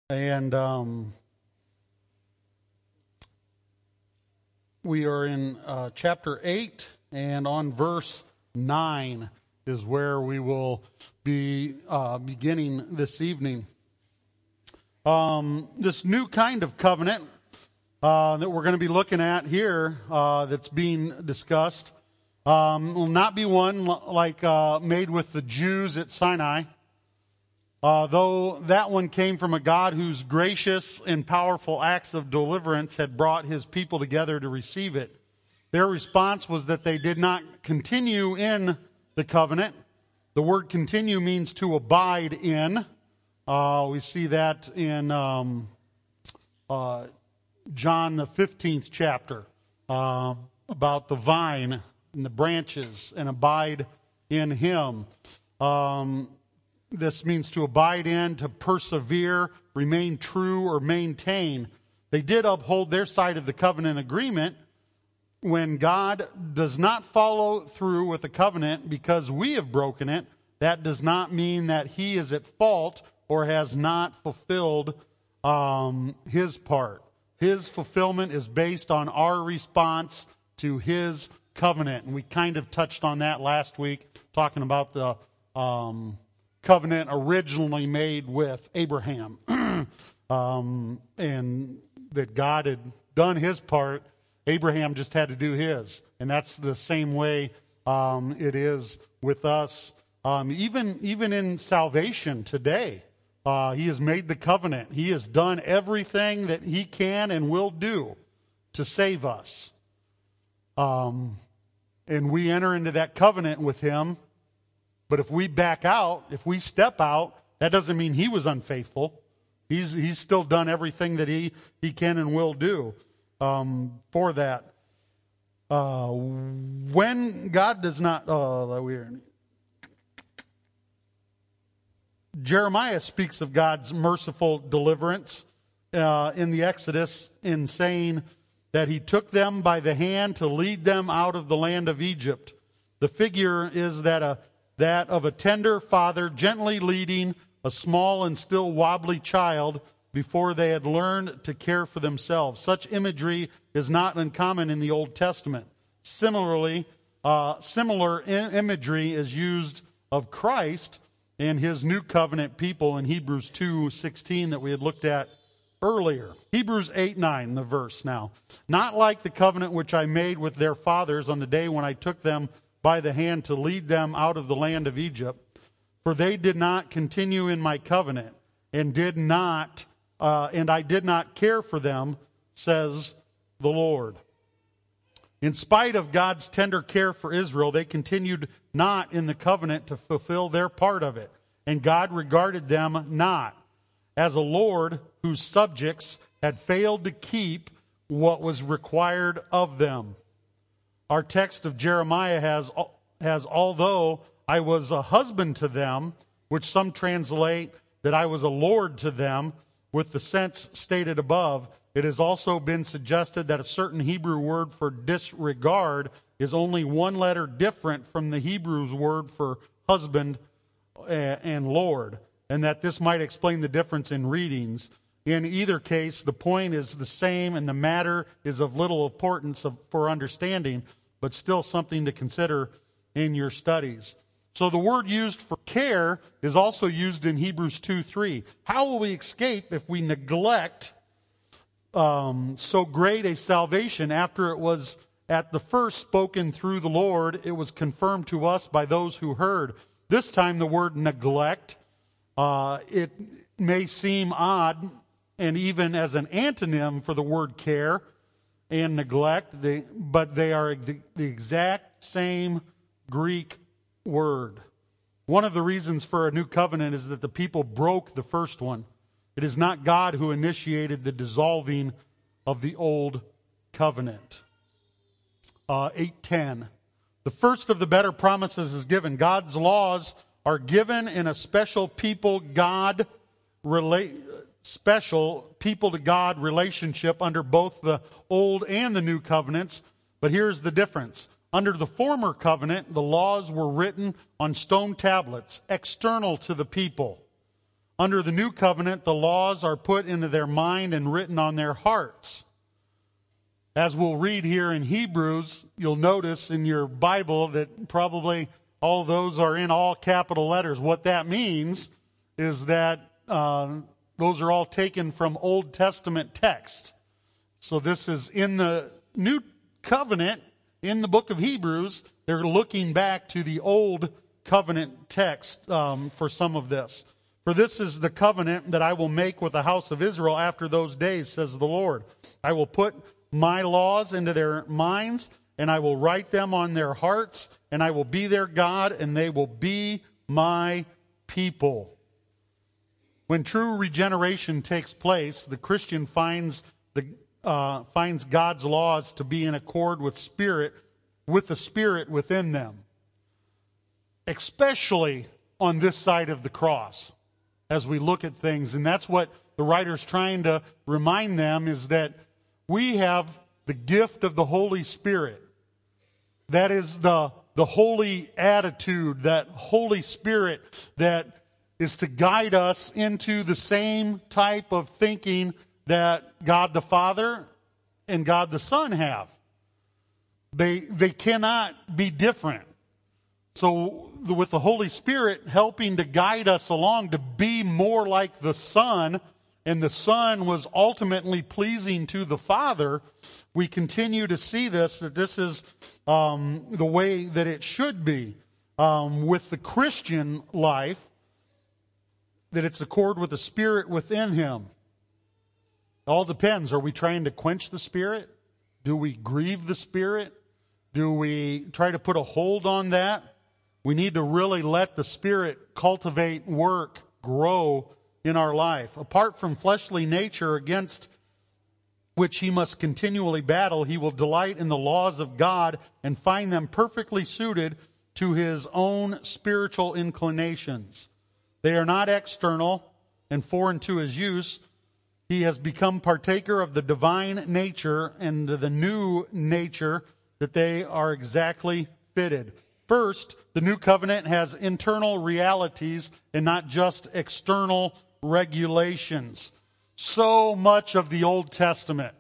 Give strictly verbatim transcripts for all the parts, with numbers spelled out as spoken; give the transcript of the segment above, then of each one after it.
And um, we are in uh, chapter eight, and on verse nine is where we will be uh, beginning this evening. Um, this new kind of covenant uh, that we're going to be looking at here uh, that's being discussed um, will not be one like uh, made with the Jews at Sinai. Uh, though that one came from a God whose gracious and powerful acts of deliverance had brought his people together to receive it. Their response was that they did not continue in the covenant. The word continue means to abide in. Uh, we see that in um, uh, John the fifteenth chapter uh, about the vine and the branches and abide in him. Um This means to abide in, to persevere, remain true, or maintain. They did uphold their side of the covenant agreement. When God does not follow through with the covenant because we have broken it, that does not mean that he is at fault or has not fulfilled um, his part. His fulfillment is based on our response to his covenant. And we kind of touched on that last week, talking about the Um, covenant originally made with Abraham, um, and that God had done his part. Abraham just had to do his, and that's the same way um, it is with us. Um, even even in salvation today, uh, he has made the covenant. He has done everything that he can and will do to save us, um, and we enter into that covenant with him. But if we back out, if we step out, that doesn't mean he was unfaithful. He's he's still done everything that he, he can and will do um, for that. Uh, when God does not... Uh, we're, Jeremiah speaks of God's merciful deliverance uh, in the Exodus in saying that he took them by the hand to lead them out of the land of Egypt. The figure is that a that of a tender father gently leading a small and still wobbly child before they had learned to care for themselves. Such imagery is not uncommon in the Old Testament. Similarly, uh, similar I- imagery is used of Christ and his new covenant people in Hebrews two sixteen that we had looked at earlier. Hebrews eight nine, the verse now. Not like the covenant which I made with their fathers on the day when I took them by the hand to lead them out of the land of Egypt, for they did not continue in my covenant, and did not, uh, and I did not care for them, says the Lord. In spite of God's tender care for Israel, they continued not in the covenant to fulfill their part of it, and God regarded them not as a Lord whose subjects had failed to keep what was required of them. Our text of Jeremiah has, has, although I was a husband to them, which some translate that I was a lord to them, with the sense stated above, it has also been suggested that a certain Hebrew word for disregard is only one letter different from the Hebrew's word for husband and lord, and that this might explain the difference in readings. In either case, the point is the same, and the matter is of little importance of, for understanding, but still something to consider in your studies. So the word used for care is also used in Hebrews two three. How will we escape if we neglect um, so great a salvation after it was at the first spoken through the Lord? It was confirmed to us by those who heard. This time the word neglect, uh, it may seem odd, and even as an antonym for the word care and neglect, they, but they are the, the exact same Greek word. One of the reasons for a new covenant is that the people broke the first one. It is not God who initiated the dissolving of the old covenant. Uh, eight ten. The first of the better promises is given. God's laws are given in a special people God relate. special people to God relationship under both the old and the new covenants. But here's the difference. Under the former covenant, the laws were written on stone tablets, external to the people. Under the new covenant, the laws are put into their mind and written on their hearts. As we'll read here in Hebrews, you'll notice in your Bible that probably all those are in all capital letters. What that means is that uh, those are all taken from Old Testament text. So this is in the new covenant, in the book of Hebrews. They're looking back to the Old Covenant text um, for some of this. For this is the covenant that I will make with the house of Israel after those days, says the Lord. I will put my laws into their minds, and I will write them on their hearts, and I will be their God, and they will be my people. When true regeneration takes place, the Christian finds the uh, finds God's laws to be in accord with spirit, with the Spirit within them, especially on this side of the cross. As we look at things, and that's what the writer's trying to remind them, is that we have the gift of the Holy Spirit. That is the, the holy attitude, that Holy Spirit that is to guide us into the same type of thinking that God the Father and God the Son have. They, they cannot be different. So with the Holy Spirit helping to guide us along to be more like the Son, and the Son was ultimately pleasing to the Father, we continue to see this, that this is um, the way that it should be. Um, with the Christian life, that it's accord with the Spirit within him. It all depends. Are we trying to quench the Spirit? Do we grieve the Spirit? Do we try to put a hold on that? We need to really let the Spirit cultivate, work, grow in our life. Apart from fleshly nature against which he must continually battle, he will delight in the laws of God and find them perfectly suited to his own spiritual inclinations. They are not external and foreign to his use. He has become partaker of the divine nature and the new nature that they are exactly fitted. First, the new covenant has internal realities and not just external regulations. So much of the Old Testament,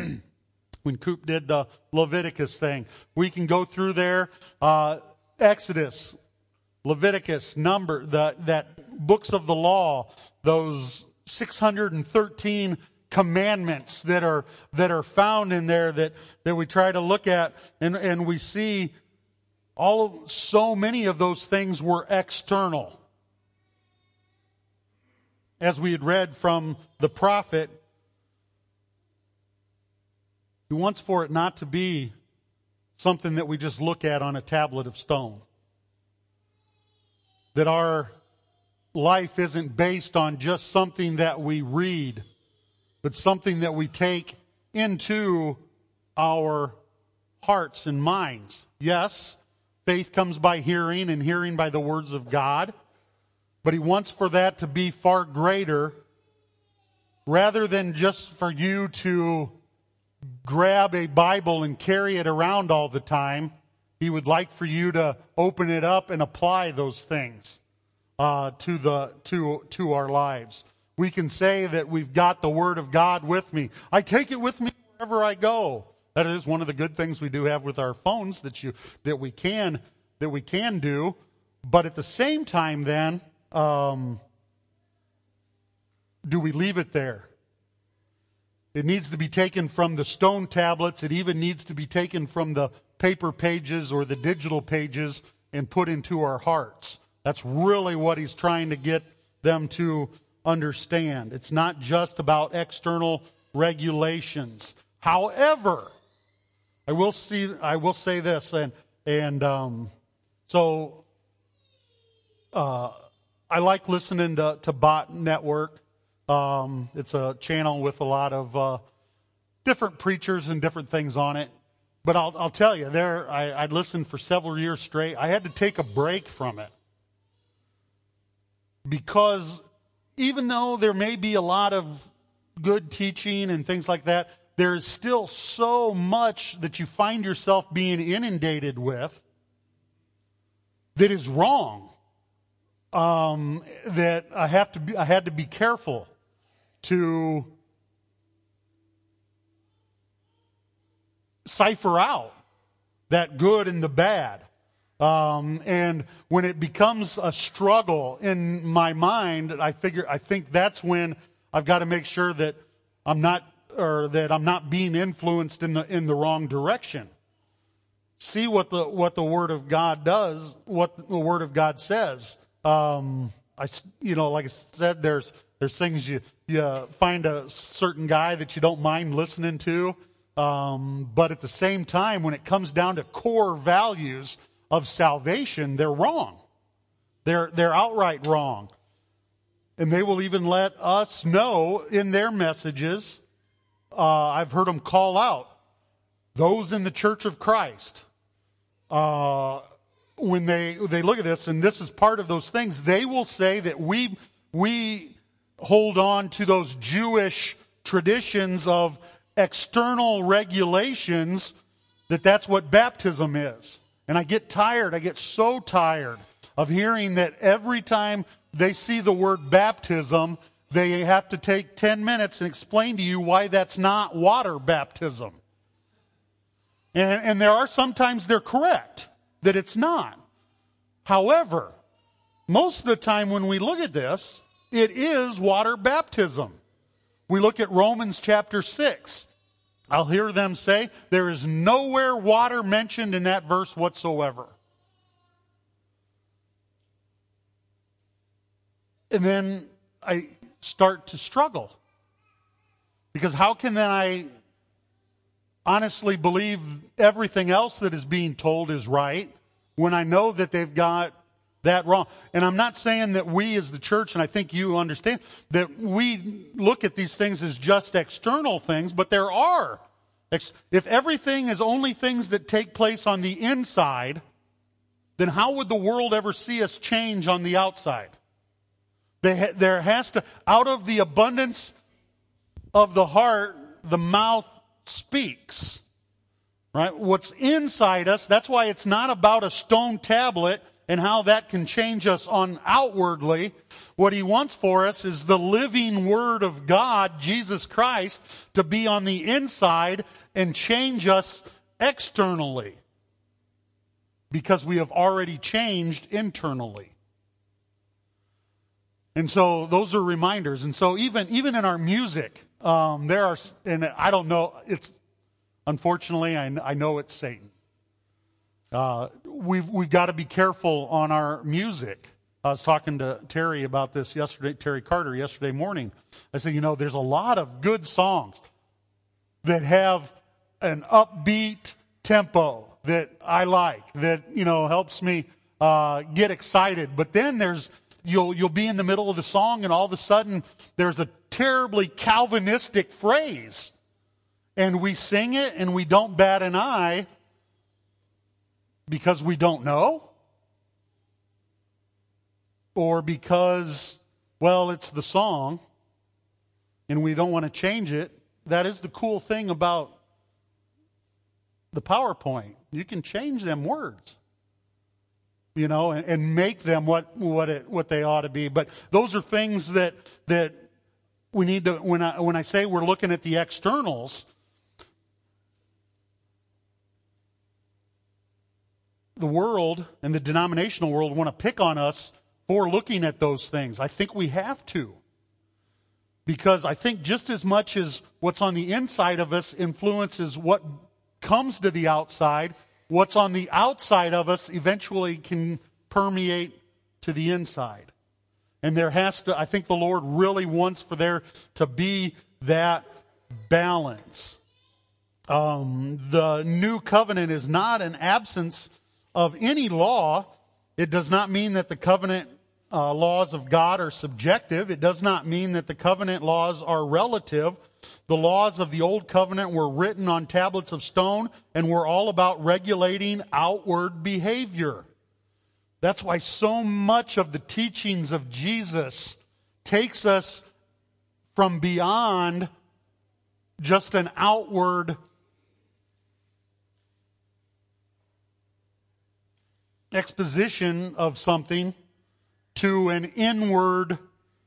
when Coop did the Leviticus thing, we can go through there, uh, Exodus, Leviticus, Number, the, that books of the law, those six hundred thirteen commandments that are that are found in there that, that we try to look at, and, and we see all of, so many of those things were external. As we had read from the prophet, he wants for it not to be something that we just look at on a tablet of stone. That our life isn't based on just something that we read, but something that we take into our hearts and minds. Yes, faith comes by hearing, and hearing by the words of God. But he wants for that to be far greater, rather than just for you to grab a Bible and carry it around all the time. He would like for you to open it up and apply those things uh, to the to to our lives. We can say that we've got the Word of God with me. I take it with me wherever I go. That is one of the good things we do have with our phones that you that we can that we can do. But at the same time, then, um, do we leave it there? It needs to be taken from the stone tablets. It even needs to be taken from the paper pages or the digital pages and put into our hearts. That's really what he's trying to get them to understand. It's not just about external regulations. However, I will see. I will say this, and and um, so uh, I like listening to, to Bot Network. Um, it's a channel with a lot of uh, different preachers and different things on it. But I'll, I'll tell you, there I, I'd listened for several years straight. I had to take a break from it because even though there may be a lot of good teaching and things like that, there is still so much that you find yourself being inundated with that is wrong. um, that I have to be, I had to be careful to cipher out that good and the bad. Um, and when it becomes a struggle in my mind, I figure I think that's when I've got to make sure that I'm not or that I'm not being influenced in the in the wrong direction. See what the what the Word of God does, what the Word of God says. Um, I you know, like I said, there's there's things you you find a certain guy that you don't mind listening to, um, but at the same time, when it comes down to core values of salvation, they're wrong. They're they're outright wrong. And they will even let us know in their messages, uh, I've heard them call out, those in the Church of Christ, uh, when they they look at this, and this is part of those things, they will say that we we hold on to those Jewish traditions of external regulations, that that's what baptism is. And I get tired, I get so tired of hearing that every time they see the word baptism, they have to take ten minutes and explain to you why that's not water baptism. And, and there are sometimes they're correct, that it's not. However, most of the time when we look at this, it is water baptism. We look at Romans chapter six. I'll hear them say, there is nowhere water mentioned in that verse whatsoever. And then I start to struggle. Because how can then I honestly believe everything else that is being told is right when I know that they've got that wrong? And I'm not saying that we as the church, and I think you understand, that we look at these things as just external things, but there are. If everything is only things that take place on the inside, then how would the world ever see us change on the outside? They, there has to, out of the abundance of the heart, the mouth speaks. Right? What's inside us, that's why it's not about a stone tablet and how that can change us on outwardly. What he wants for us is the living Word of God, Jesus Christ, to be on the inside and change us externally. Because we have already changed internally. And so those are reminders. And so even, even in our music, um, there are, and I don't know, it's, unfortunately, I, I know it's Satan. Uh, we've we've got to be careful on our music. I was talking to Terry about this yesterday, Terry Carter, yesterday morning. I said, you know, there's a lot of good songs that have an upbeat tempo that I like, that, you know, helps me uh, get excited. But then there's, you'll you'll be in the middle of the song and all of a sudden there's a terribly Calvinistic phrase. And we sing it and we don't bat an eye. Because we don't know? Or because, well, it's the song and we don't want to change it? That is the cool thing about the PowerPoint. You can change them words, you know, and, and make them what what it, what they ought to be. But those are things that that we need to. When I when I say we're looking at the externals, the world and the denominational world want to pick on us for looking at those things. I think we have to. Because I think just as much as what's on the inside of us influences what comes to the outside, what's on the outside of us eventually can permeate to the inside. And there has to, I think the Lord really wants for there to be that balance. Um, the new covenant is not an absence of any law. It does not mean that the covenant uh, laws of God are subjective. It does not mean that the covenant laws are relative. The laws of the old covenant were written on tablets of stone and were all about regulating outward behavior. That's why so much of the teachings of Jesus takes us from beyond just an outward exposition of something to an inward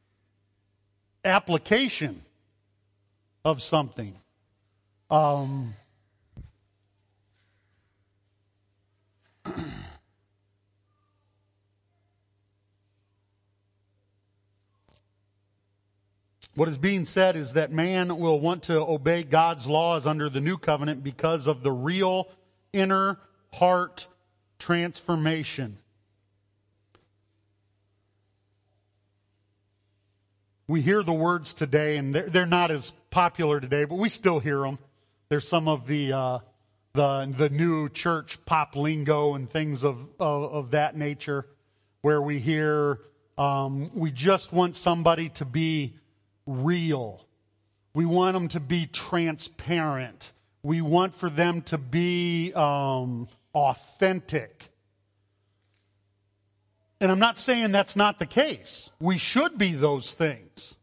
application of something. Um, what is being said is that man will want to obey God's laws under the new covenant because of the real inner heart transformation. We hear the words today, and they're, they're not as popular today, but we still hear them. There's some of the uh, the the new church pop lingo and things of of, of that nature, where we hear um, we just want somebody to be real. We want them to be transparent. We want for them to be um, authentic. And I'm not saying that's not the case. We should be those things.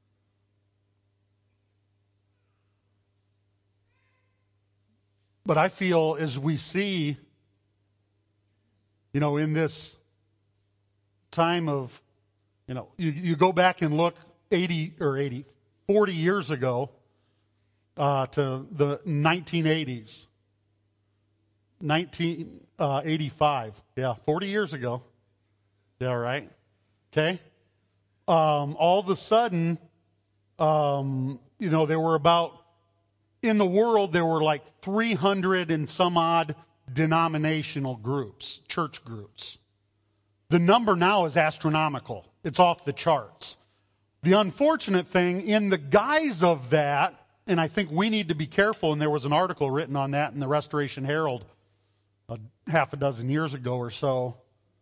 But I feel as we see, you know, in this time of, you know, you, you go back and look eighty or eighty, forty years ago uh, to the nineteen eighties. nineteen eighty-five. Yeah, forty years ago. Yeah, right. Okay. Um, all of a sudden, um, you know, there were about, in the world, there were like three hundred and some odd denominational groups, church groups. The number now is astronomical. It's off the charts. The unfortunate thing, in the guise of that, and I think we need to be careful, and there was an article written on that in the Restoration Herald a half a dozen years ago or so,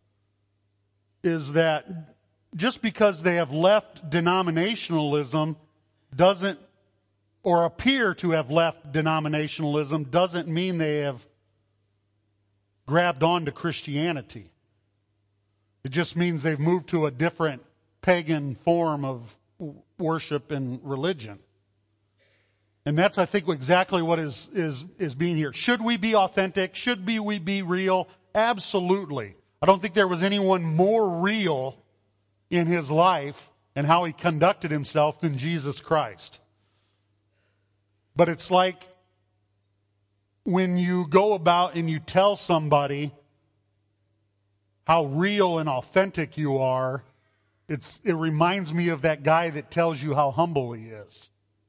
is that just because they have left denominationalism doesn't, or appear to have left denominationalism, doesn't mean they have grabbed onto Christianity. It just means they've moved to a different pagan form of worship and religion. And that's, I think, exactly what is, is, is being here. Should we be authentic? Should be we be real? Absolutely. I don't think there was anyone more real in his life and how he conducted himself than Jesus Christ. But it's like when you go about and you tell somebody how real and authentic you are, it's, it reminds me of that guy that tells you how humble he is.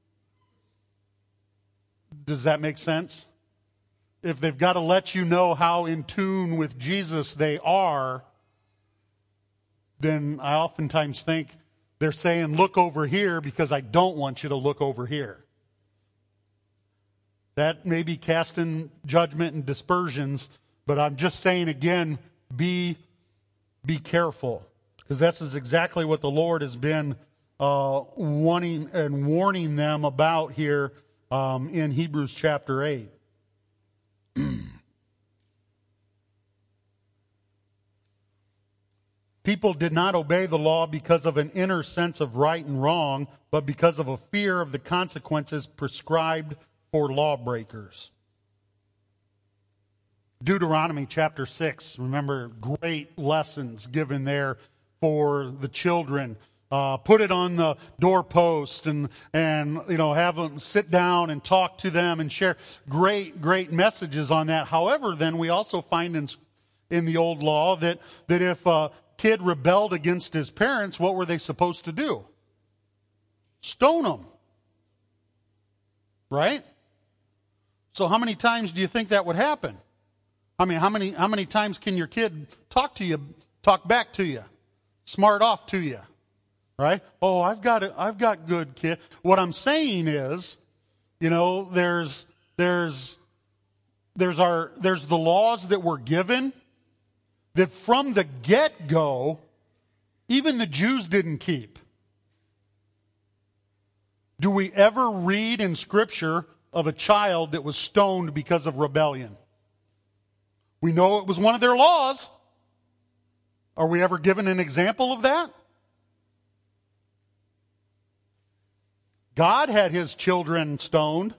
Does that make sense? If they've got to let you know how in tune with Jesus they are, then I oftentimes think they're saying, look over here because I don't want you to look over here. That may be casting judgment and dispersions, but I'm just saying again, be, be careful. Because this is exactly what the Lord has been uh, wanting and warning them about here um, in Hebrews chapter eight. People did not obey the law because of an inner sense of right and wrong, but because of a fear of the consequences prescribed for lawbreakers. Deuteronomy chapter six, remember, great lessons given there for the children. Uh, put it on the doorpost and, and, you know, have them sit down and talk to them and share great, great messages on that. However, then we also find in, in the old law that, that if a kid rebelled against his parents, what were they supposed to do? Stone them. Right? So how many times do you think that would happen? I mean, how many, how many times can your kid talk to you, talk back to you, smart off to you? Right? Oh, I've got it. I've got good kid. What I'm saying is, you know, there's there's there's our there's the laws that were given that from the get-go, even the Jews didn't keep. Do we ever read in Scripture of a child that was stoned because of rebellion? We know it was one of their laws. Are we ever given an example of that? God had his children stoned.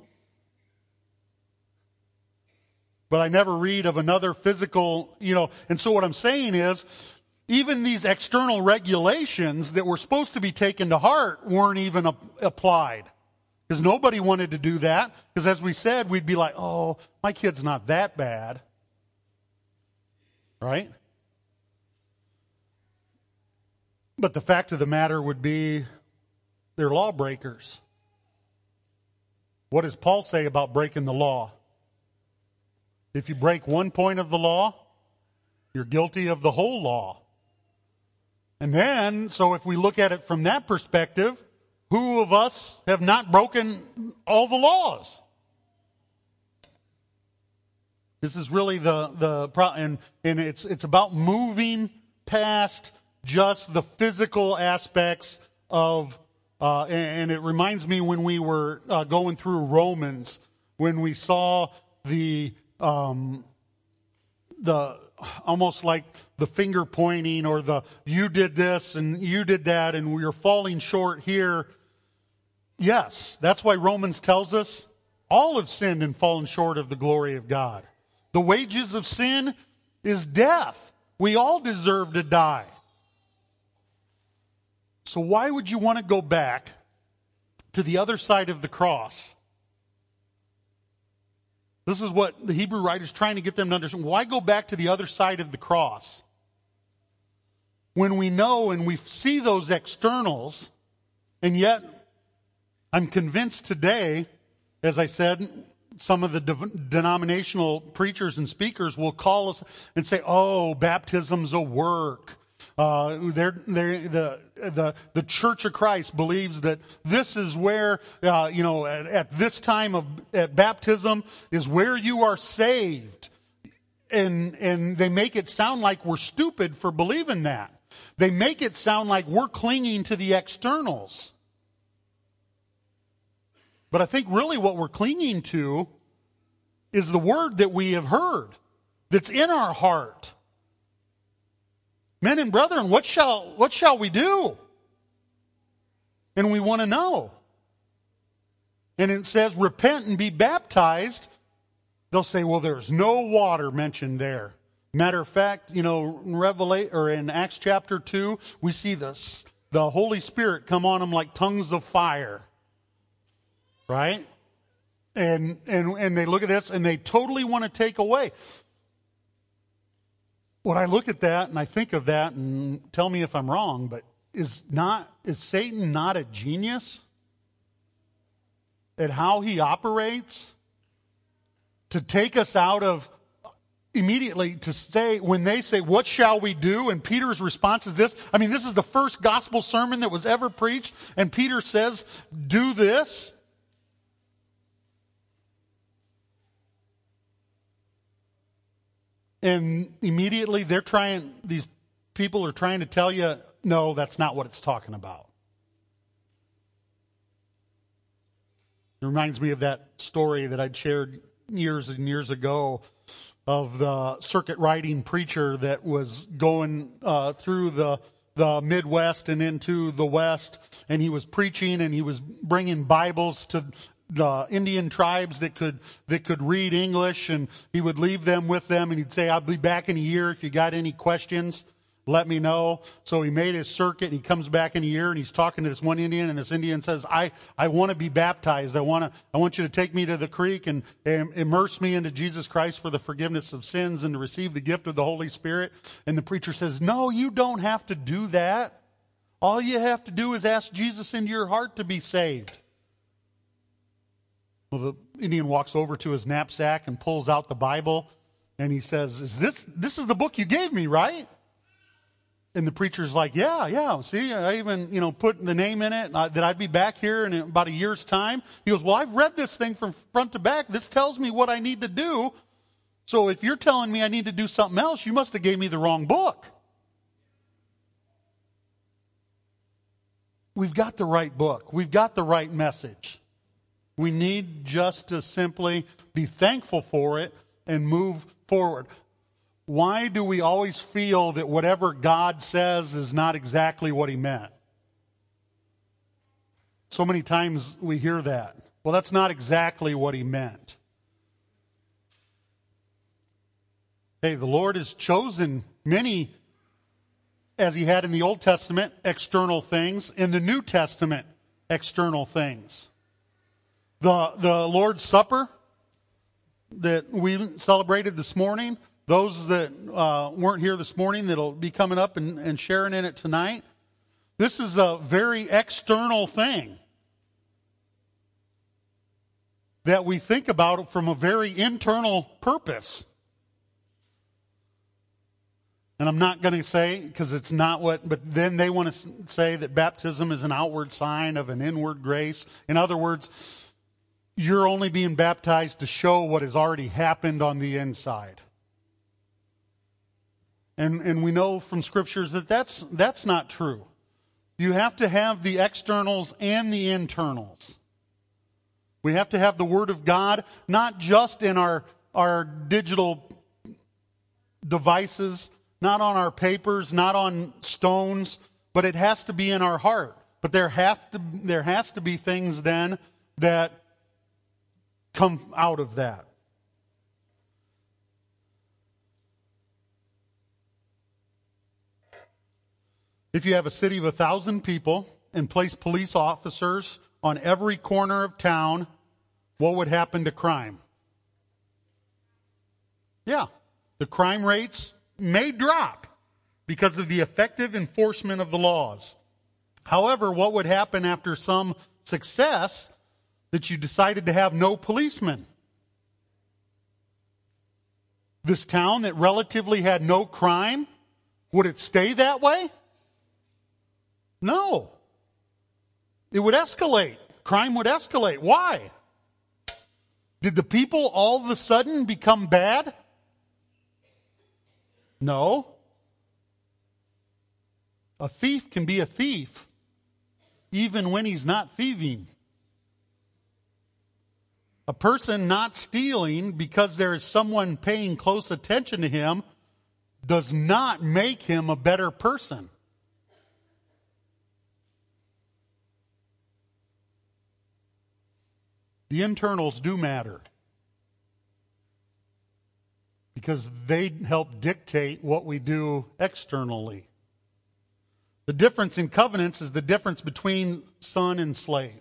But I never read of another physical, you know. And so what I'm saying is, even these external regulations that were supposed to be taken to heart weren't even ap- applied. Because nobody wanted to do that. Because as we said, we'd be like, oh, my kid's not that bad. Right? But the fact of the matter would be, they're lawbreakers. What does Paul say about breaking the law? If you break one point of the law, you're guilty of the whole law. And then, so if we look at it from that perspective, who of us have not broken all the laws? This is really the, the and, and it's, it's about moving past just the physical aspects of, uh, and, and it reminds me when we were uh, going through Romans, when we saw the, um, the, almost like the finger pointing or the, you did this and you did that and we are falling short here. Yes, that's why Romans tells us all have sinned and fallen short of the glory of God. The wages of sin is death. We all deserve to die. So why would you want to go back to the other side of the cross? This is what the Hebrew writer is trying to get them to understand. Why go back to the other side of the cross? When we know and we see those externals, and yet I'm convinced today, as I said, some of the de- denominational preachers and speakers will call us and say, oh, baptism's a work. Uh, they're, they're, the, the, the Church of Christ believes that this is where, uh, you know, at, at this time of at baptism is where you are saved. And, and they make it sound like we're stupid for believing that. They make it sound like we're clinging to the externals. But I think really what we're clinging to is the word that we have heard, that's in our heart. Men and brethren, what shall, what shall we do? And we want to know. And it says, repent and be baptized. They'll say, well, there's no water mentioned there. Matter of fact, you know, in Revelation, or in Acts chapter two, we see this, the Holy Spirit come on them like tongues of fire. Right? And, and, and they look at this and they totally want to take away. When I look at that and I think of that, and tell me if I'm wrong, but is not is Satan not a genius at how he operates to take us out of immediately to say, when they say, what shall we do? And Peter's response is this. I mean, this is the first gospel sermon that was ever preached, and Peter says, do this. And immediately they're trying, these people are trying to tell you, no, that's not what it's talking about. It reminds me of that story that I'd shared years and years ago of the circuit riding preacher that was going uh, through the, the Midwest and into the West, and he was preaching and he was bringing Bibles to the Indian tribes that could that could read English, and he would leave them with them, and he'd say, I'll be back in a year. If you got any questions, let me know. So he made his circuit, and he comes back in a year, and he's talking to this one Indian, and this Indian says, I, I want to be baptized. I want to I want you to take me to the creek and, and immerse me into Jesus Christ for the forgiveness of sins and to receive the gift of the Holy Spirit. And the preacher says, no, you don't have to do that. All you have to do is ask Jesus into your heart to be saved. Well, the Indian walks over to his knapsack and pulls out the Bible, and he says, "Is this this is the book you gave me, right?" And the preacher's like, "Yeah, yeah. See, I even you know put the name in it uh, that I'd be back here in about a year's time." He goes, "Well, I've read this thing from front to back. This tells me what I need to do. So if you're telling me I need to do something else, you must have gave me the wrong book." We've got the right book. We've got the right message. We need just to simply be thankful for it and move forward. Why do we always feel that whatever God says is not exactly what he meant? So many times we hear that. Well, that's not exactly what he meant. Hey, the Lord has chosen many as he had in the Old Testament, external things. In the New Testament, external things. The, the Lord's Supper that we celebrated this morning, those that uh, weren't here this morning that'll be coming up and, and sharing in it tonight, this is a very external thing that we think about from a very internal purpose. And I'm not going to say, because it's not what, but then they want to say that baptism is an outward sign of an inward grace. In other words, you're only being baptized to show what has already happened on the inside. And, and we know from scriptures that that's, that's not true. You have to have the externals and the internals. We have to have the Word of God, not just in our, our digital devices, not on our papers, not on stones, but it has to be in our heart. But there have to there has to be things then that come out of that. If you have a city of a thousand people and place police officers on every corner of town, what would happen to crime? Yeah, the crime rates may drop because of the effective enforcement of the laws. However, what would happen after some success that you decided to have no policemen? This town that relatively had no crime, would it stay that way? No. It would escalate. Crime would escalate. Why? Did the people all of a sudden become bad? No. A thief can be a thief even when he's not thieving. A person not stealing because there is someone paying close attention to him does not make him a better person. The internals do matter because they help dictate what we do externally. The difference in covenants is the difference between son and slave.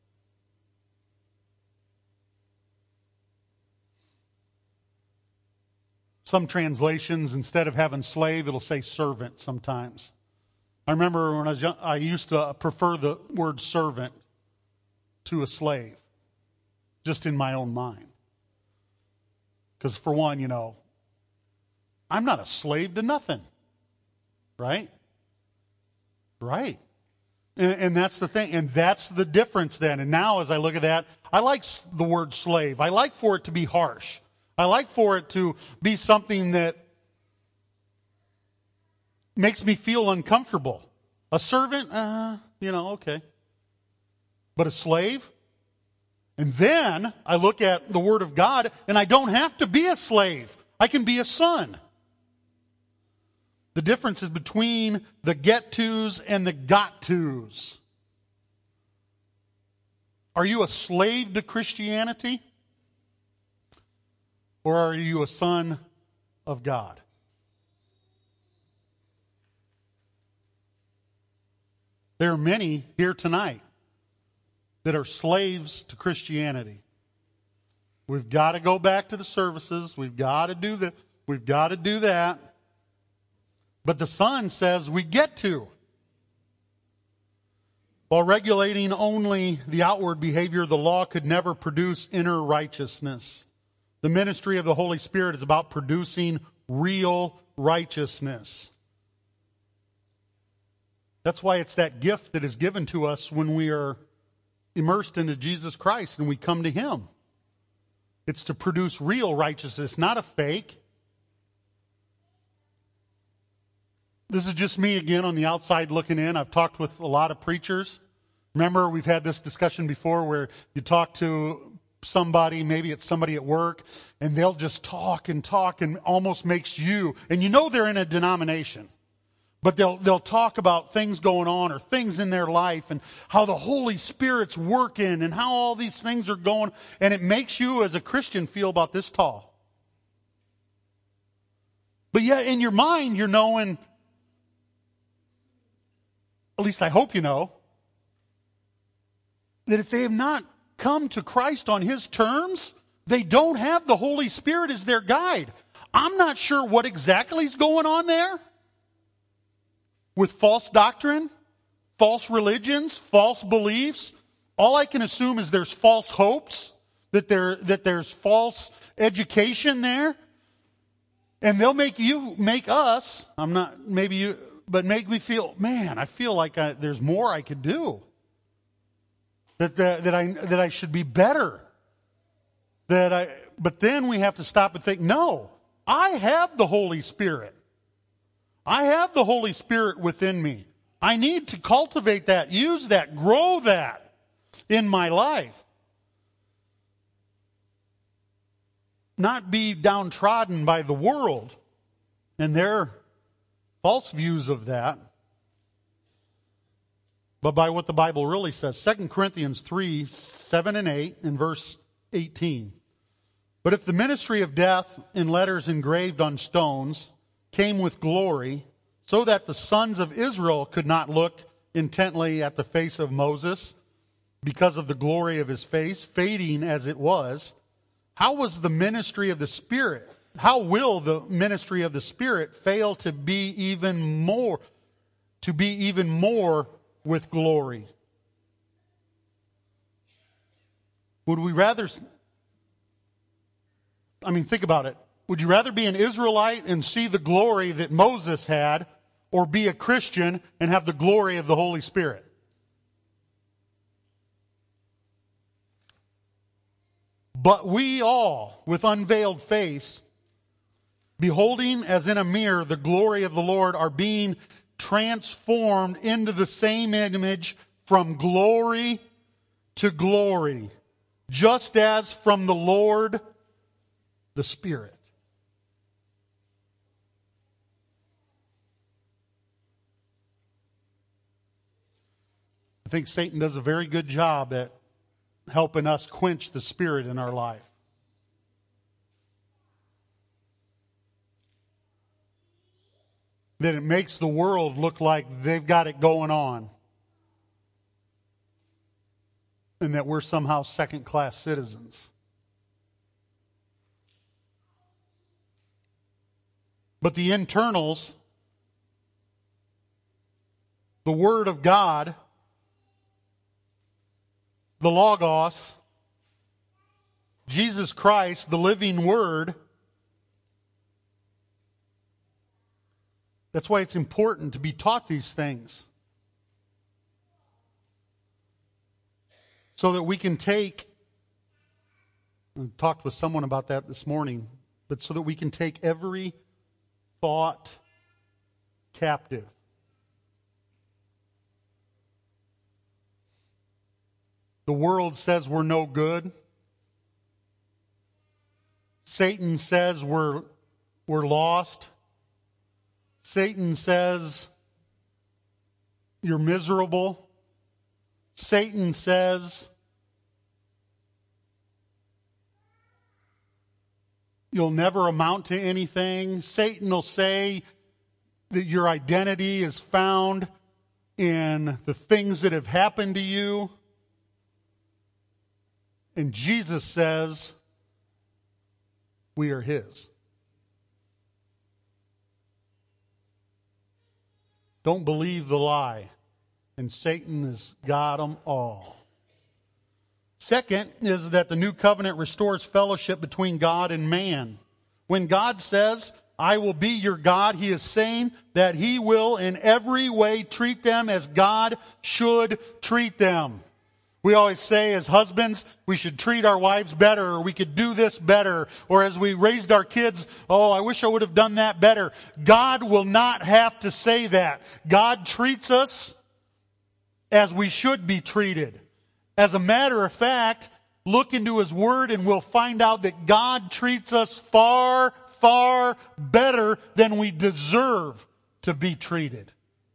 Some translations, instead of having slave, it'll say servant sometimes. I remember when I was young, I used to prefer the word servant to a slave, just in my own mind. Because for one, you know, I'm not a slave to nothing. Right? Right. And, and that's the thing. And that's the difference then. And now as I look at that, I like the word slave. I like for it to be harsh. I like for it to be something that makes me feel uncomfortable. A servant, uh, you know, okay. But a slave? And then I look at the Word of God, and I don't have to be a slave. I can be a son. The difference is between the get-tos and the got-tos. Are you a slave to Christianity? Or are you a son of God? There are many here tonight that are slaves to Christianity. We've got to go back to the services. We've got to do that. We've got to do that. But the Son says we get to. While regulating only the outward behavior, the law could never produce inner righteousness. The ministry of the Holy Spirit is about producing real righteousness. That's why it's that gift that is given to us when we are immersed into Jesus Christ and we come to Him. It's to produce real righteousness, not a fake. This is just me again on the outside looking in. I've talked with a lot of preachers. Remember, we've had this discussion before where you talk to somebody, maybe it's somebody at work, and they'll just talk and talk and almost makes you, and you know they're in a denomination, but they'll they'll talk about things going on or things in their life and how the Holy Spirit's working and how all these things are going, and it makes you as a Christian feel about this tall. But yet in your mind you're knowing, at least I hope you know, that if they have not come to Christ on His terms, they don't have the Holy Spirit as their guide. I'm not sure what exactly is going on there with false doctrine, false religions, false beliefs. All I can assume is there's false hopes, that there that there's false education there. And they'll make you, make us, I'm not, maybe you, but make me feel, man, I feel like I, there's more I could do. That, that, that I, that I should be better. That I, but then we have to stop and think, no, I have the Holy Spirit. I have the Holy Spirit within me. I need to cultivate that, use that, grow that in my life. Not be downtrodden by the world and their false views of that, but by what the Bible really says. Second Corinthians three, seven and eight, and verse eighteen. But if the ministry of death in letters engraved on stones came with glory, so that the sons of Israel could not look intently at the face of Moses because of the glory of his face, fading as it was, how was the ministry of the Spirit, how will the ministry of the Spirit fail to be even more, to be even more with glory? Would we rather, I mean, think about it. Would you rather be an Israelite and see the glory that Moses had, or be a Christian and have the glory of the Holy Spirit? But we all, with unveiled face, beholding as in a mirror the glory of the Lord, are being transformed into the same image from glory to glory, just as from the Lord, the Spirit. I think Satan does a very good job at helping us quench the Spirit in our life. That it makes the world look like they've got it going on, and that we're somehow second-class citizens. But the internals, the Word of God, the Logos, Jesus Christ, the living Word. That's why it's important to be taught these things. So that we can take, I talked with someone about that this morning, but so that we can take every thought captive. The world says we're no good. Satan says we're, we're lost. Satan says you're miserable. Satan says you'll never amount to anything. Satan will say that your identity is found in the things that have happened to you. And Jesus says we are His. Don't believe the lie. And Satan has got them all. Second is that the new covenant restores fellowship between God and man. When God says, I will be your God, He is saying that He will in every way treat them as God should treat them. We always say as husbands, we should treat our wives better, or we could do this better. Or as we raised our kids, oh, I wish I would have done that better. God will not have to say that. God treats us as we should be treated. As a matter of fact, look into His Word and we'll find out that God treats us far, far better than we deserve to be treated.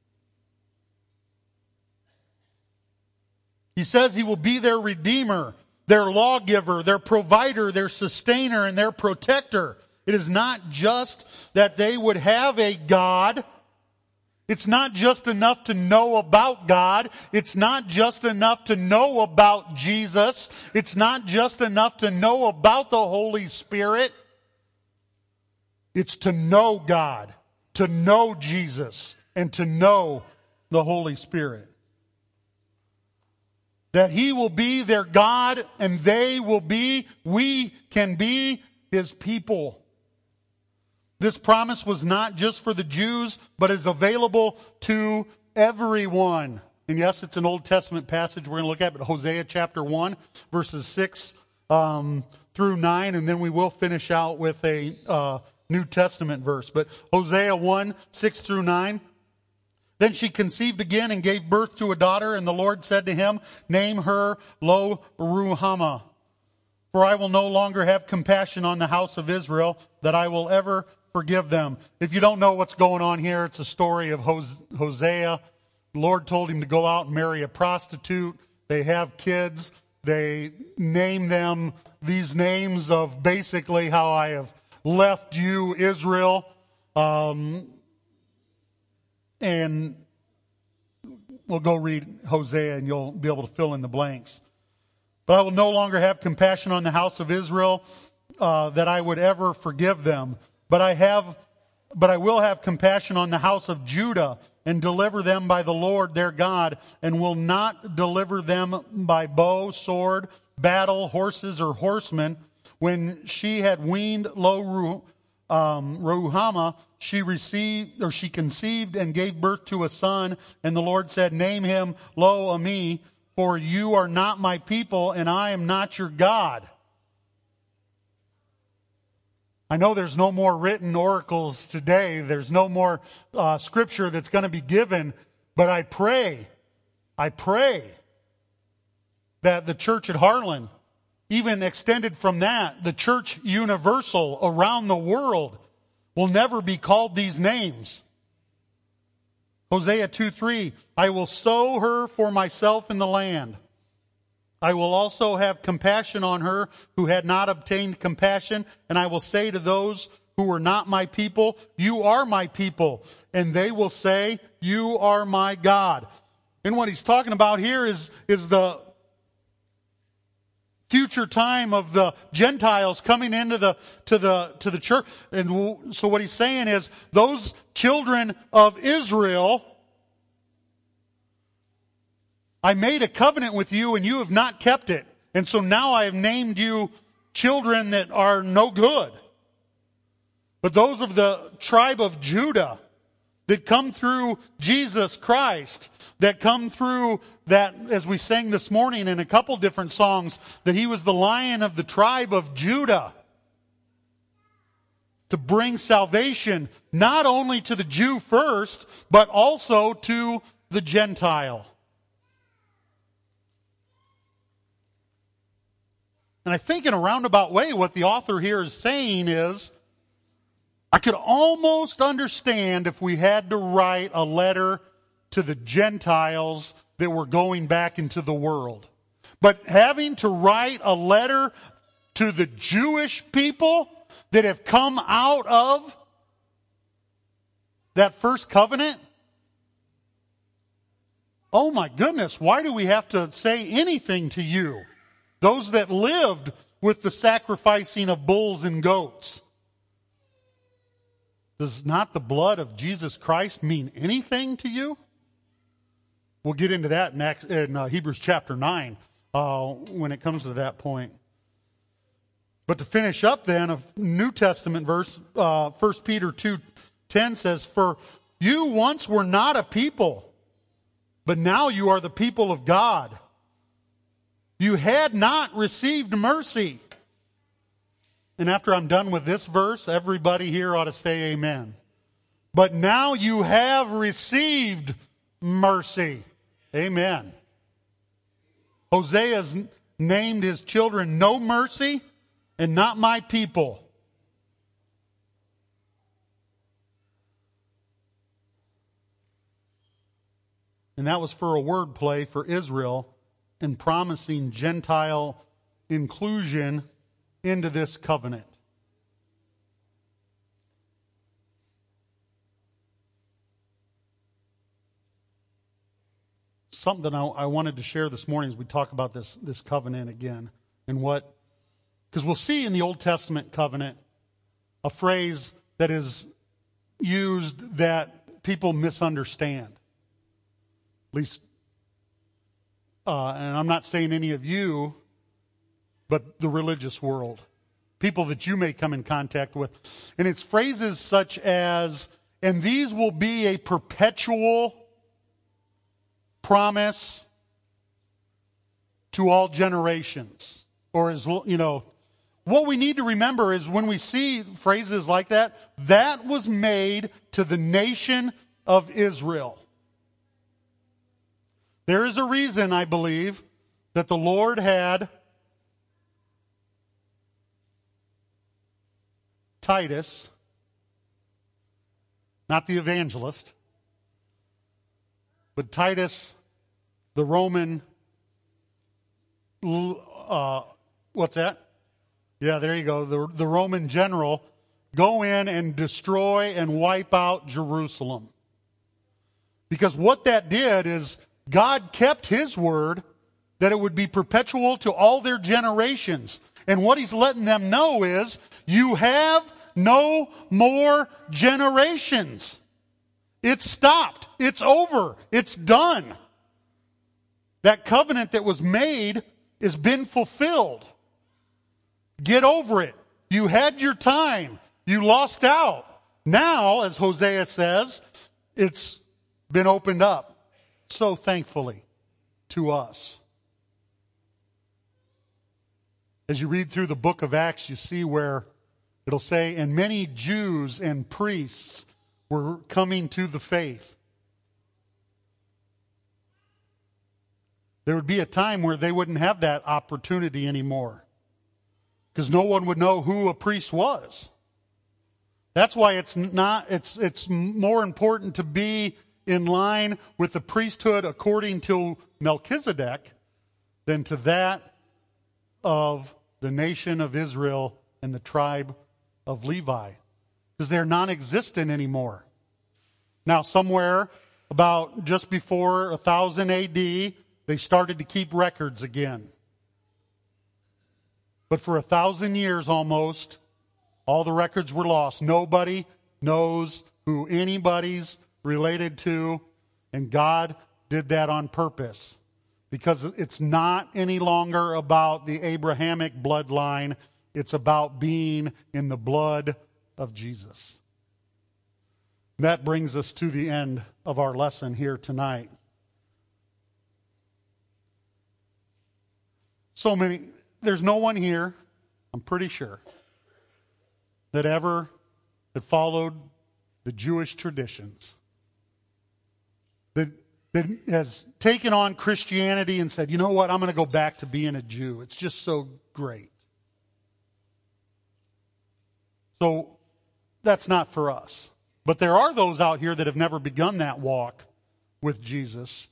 He says He will be their Redeemer, their lawgiver, their provider, their sustainer, and their protector. It is not just that they would have a God. It's not just enough to know about God. It's not just enough to know about Jesus. It's not just enough to know about the Holy Spirit. It's to know God, to know Jesus, and to know the Holy Spirit. That He will be their God and they will be, we can be His people. This promise was not just for the Jews, but is available to everyone. And yes, it's an Old Testament passage we're going to look at, but Hosea chapter one, verses six um, through nine, and then we will finish out with a uh, New Testament verse. But Hosea one, six through nine. Then she conceived again and gave birth to a daughter, and the Lord said to him, name her Lo Ruhamah, for I will no longer have compassion on the house of Israel, that I will ever forgive them. If you don't know what's going on here, it's a story of Hosea. The Lord told him to go out and marry a prostitute. They have kids. They name them these names of basically how I have left you, Israel. Um, and we'll go read Hosea and you'll be able to fill in the blanks. But I will no longer have compassion on the house of Israel, uh, that I would ever forgive them. But I have, but I will have compassion on the house of Judah and deliver them by the Lord their God, and will not deliver them by bow, sword, battle, horses, or horsemen. When she had weaned Lo um, Ruhamah, she received, or she conceived and gave birth to a son, and the Lord said, name him Lo Ami, for you are not my people, and I am not your God. I know there's no more written oracles today. There's no more uh, scripture that's going to be given. But I pray, I pray that the church at Harlan, even extended from that, the church universal around the world, will never be called these names. Hosea two three, I will sow her for myself in the land. I will also have compassion on her who had not obtained compassion, and I will say to those who were not my people, you are my people. And they will say, you are my God. And what he's talking about here is, is the future time of the Gentiles coming into the to the to the church. And so what he's saying is, those children of Israel, I made a covenant with you and you have not kept it. And so now I have named you children that are no good. But those of the tribe of Judah that come through Jesus Christ, that come through that, as we sang this morning in a couple different songs, that He was the Lion of the tribe of Judah, to bring salvation not only to the Jew first, but also to the Gentile. And I think in a roundabout way, what the author here is saying is, I could almost understand if we had to write a letter to the Gentiles that were going back into the world. But having to write a letter to the Jewish people that have come out of that first covenant, oh my goodness, why do we have to say anything to you? Those that lived with the sacrificing of bulls and goats. Does not the blood of Jesus Christ mean anything to you? We'll get into that next in uh, Hebrews chapter nine uh, when it comes to that point. But to finish up then, a New Testament verse, uh, First Peter two ten says, for you once were not a people, but now you are the people of God. You had not received mercy. And after I'm done with this verse, everybody here ought to say amen. But now you have received mercy. Amen. Hosea's named his children no mercy and not my people. And that was for a wordplay for Israel in promising Gentile inclusion into this covenant. something that I, I wanted to share this morning as we talk about this, this covenant again. And what, because we'll see in the Old Testament covenant a phrase that is used that people misunderstand. At least, uh, and I'm not saying any of you, but the religious world. People that you may come in contact with. And it's phrases such as, and these will be a perpetual promise to all generations. Or as, you know, what we need to remember is when we see phrases like that, that was made to the nation of Israel. There is a reason, I believe, that the Lord had Titus, not the evangelist, but Titus, the Roman, uh, what's that? Yeah, there you go. The, the Roman general, go in and destroy and wipe out Jerusalem. Because what that did is God kept His word that it would be perpetual to all their generations. And what He's letting them know is, you have no more generations. It's stopped. It's over. It's done. That covenant that was made has been fulfilled. Get over it. You had your time. You lost out. Now, as Hosea says, it's been opened up. So thankfully to us. As you read through the book of Acts, you see where it'll say, and many Jews and priests were coming to the faith. There would be a time where they wouldn't have that opportunity anymore. Because no one would know who a priest was. That's why it's not, it's, it's more important to be in line with the priesthood according to Melchizedek than to that of the nation of Israel and the tribe of Levi, because they're non-existent anymore. Now, somewhere about just before one thousand A D, they started to keep records again. But for a thousand years almost, all the records were lost. Nobody knows who anybody's related to, and God did that on purpose. Because it's not any longer about the Abrahamic bloodline. It's about being in the blood of Jesus. That brings us to the end of our lesson here tonight. So many, there's no one here, I'm pretty sure, that ever had followed the Jewish traditions. That, that has taken on Christianity and said, you know what, I'm going to go back to being a Jew. It's just so great. So that's not for us. But there are those out here that have never begun that walk with Jesus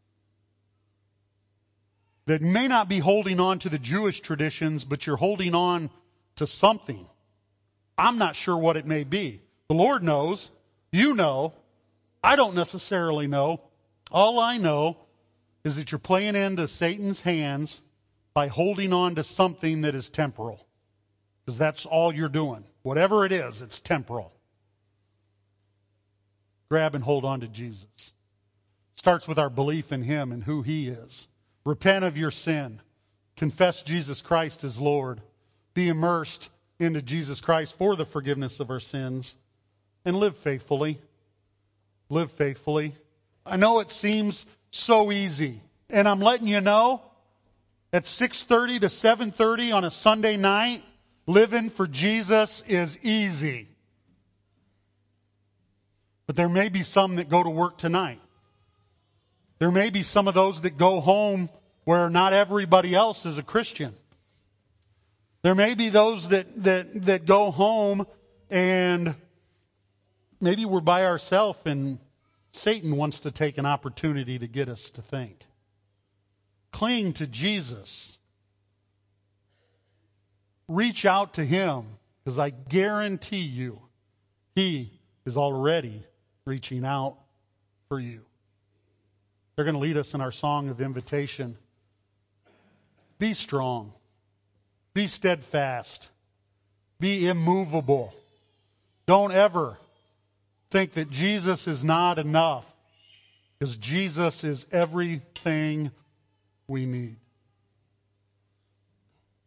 that may not be holding on to the Jewish traditions, but you're holding on to something. I'm not sure what it may be. The Lord knows. You know. I don't necessarily know. All I know is that you're playing into Satan's hands by holding on to something that is temporal. Because that's all you're doing. Whatever it is, it's temporal. Grab and hold on to Jesus. Starts with our belief in Him and who He is. Repent of your sin. Confess Jesus Christ as Lord. Be immersed into Jesus Christ for the forgiveness of our sins. And live faithfully. Live faithfully. I know it seems so easy. And I'm letting you know, at six thirty to seven thirty on a Sunday night, living for Jesus is easy. But there may be some that go to work tonight. There may be some of those that go home where not everybody else is a Christian. There may be those that, that, that go home and maybe we're by ourselves and Satan wants to take an opportunity to get us to think. Cling to Jesus. Reach out to Him, because I guarantee you, He is already reaching out for you. They're going to lead us in our song of invitation. Be strong. Be steadfast. Be immovable. Don't ever think that Jesus is not enough, because Jesus is everything we need.